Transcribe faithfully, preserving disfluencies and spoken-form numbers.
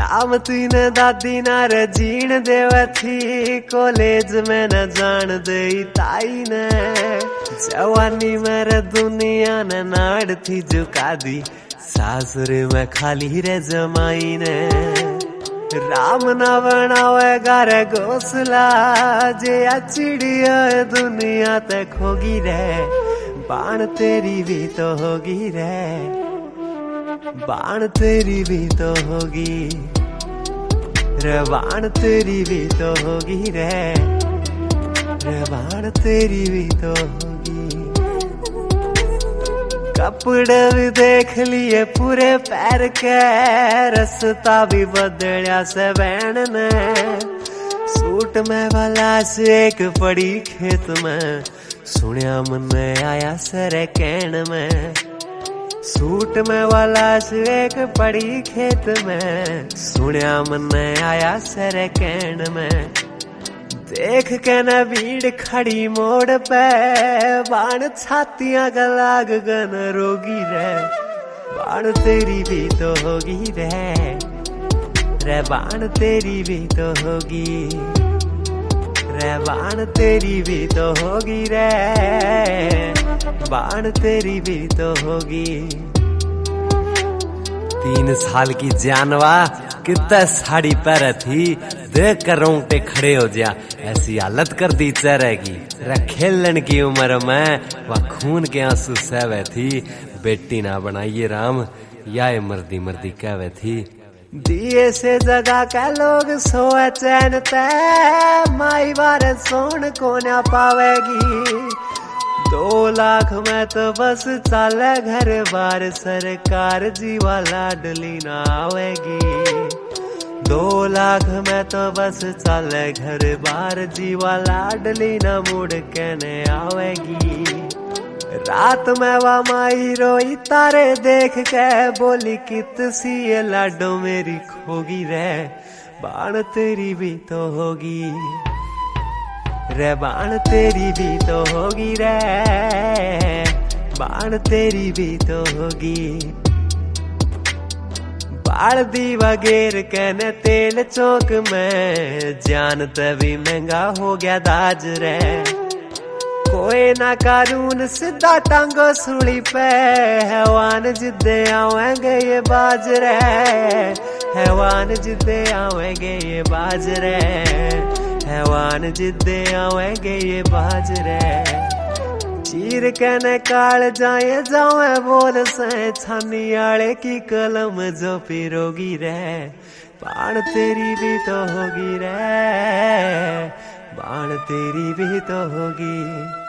राम तीन दादी नार जीण देव थी, कॉलेज में न जान दे ताई ने। जवानी मेरे दुनिया ने नाड़ थी झुका दी, सासुर में खाली रे जमाई ने। राम ना बनावे गारे घोसला, जे चिड़िया दुनिया ते खोगी रे। बाण तेरी भी तो होगी रे, बाण तेरी भी तो होगी रे, बाण तेरी भी तो होगी रे, रे बाण तेरी भी तो होगी। कपड़े भी देख लिए पूरे पैर के, रास्ता भी बदलिया से बहन ने। सूट में वाला से एक पड़ी खेत में, सुनिया मन आया सरे कहन में। सूट में वाला से एक पड़ी खेत में, सुनिया मन आया सरे कहन में। देख के न भीड़ खड़ी मोड़ पे, बाण छातियां गलाग गन रोगी रे। बाण तेरी भी तो होगी रे, रे बाण तेरी भी तो होगी रे, बाण तेरी भी तो होगी रे, बाण तेरी भी तो होगी। तीन साल की जानवा कितना साड़ी पहरे थी, देख कर रोंगटे खड़े हो जा। ऐसी हालत कर दी चेहरेगी, खेलन की उम्र में वह खून के आंसू सहवे थी। बेटी ना बनाइए राम, या मर्दी मर्दी कहवे थी। दिए से जगा के लोग सोए चैन ते, माई बार सोन को ना पावेगी। दो लाख में तो बस चाले घर बार, सरकार जीवा लाडली ना आवेगी। दो लाख में तो बस चाले घर बार, जीवा लाडली ना मुड़ के ने आवेगी। रात में वा माई रोई तारे देख के, बोली कित सी ये लाडो मेरी खोगी रे। बाण तेरी भी तो होगी रे, बाण तेरी भी तो होगी रे, बाण तेरी भी तो होगी। बाल दी वगैर कहने तेल चौक में, जान तभी महंगा हो गया दाज रे। कोई ना कानून सीधा टांगो सूली पे, हैवान जिद्दे आवेंगे ये बाज रे। हैवान जिद्दे आवेंगे ये बाज रे, हैवान जिद्दे आवेंगे ये बाज रे। चीर कहने काल जाए जावे बोल से, छानी आले की कलम जो पिरोगी रे। बाण तेरी भी तो होगी रे, बाण तेरी भी तो होगी।